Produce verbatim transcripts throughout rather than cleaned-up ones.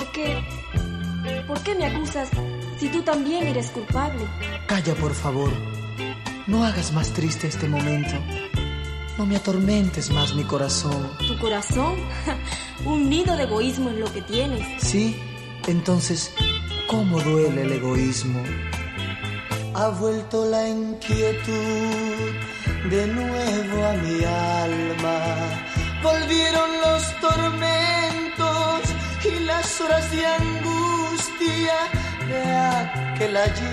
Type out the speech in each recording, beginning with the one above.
¿Por qué? ¿Por qué me acusas si tú también eres culpable? Calla, por favor. No hagas más triste este momento. No me atormentes más mi corazón. ¿Tu corazón? Un nido de egoísmo es lo que tienes. Sí, entonces, ¿cómo duele el egoísmo? Ha vuelto la inquietud de nuevo a mi alma. Volvieron los tormentos y las horas de angustia de aquel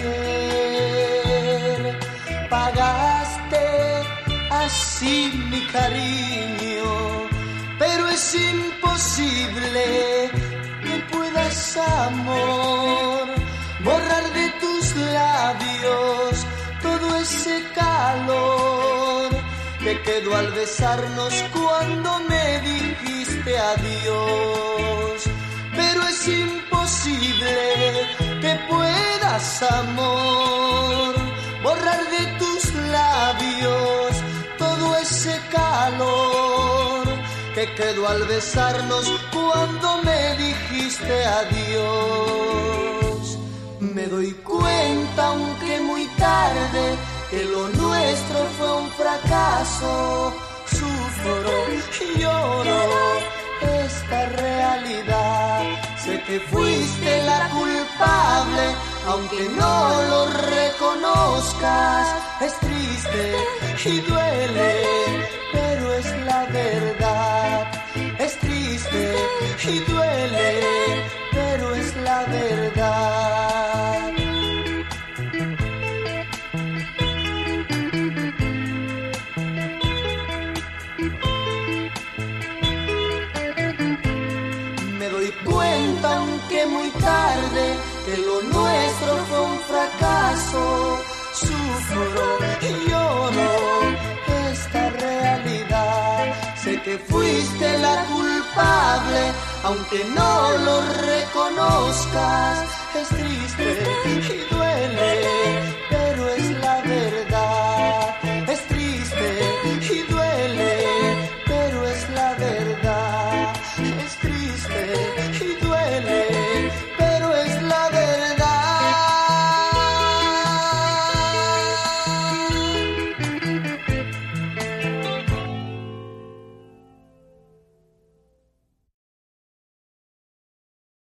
ayer. Pagaste así mi cariño, pero es imposible que puedas, amor, borrar de tus labios todo ese calor que quedó al besarnos cuando me dijiste adiós. Pero es imposible que puedas, amor, borrar de tus labios todo ese calor que quedó al besarnos cuando me dijiste adiós. Me doy cuenta, aunque muy tarde, que lo nuestro fue un fracaso. Sufro y lloro esta realidad. Sé que fuiste la culpable, aunque no lo reconozcas. Es triste y duele, pero es la verdad. Es triste y duele, pero es la verdad. Me doy cuenta, aunque muy tarde, que lo nuestro fue un fracaso. Sufro y lloro esta realidad. Sé que fuiste la culpable, aunque no lo reconozcas. Es triste y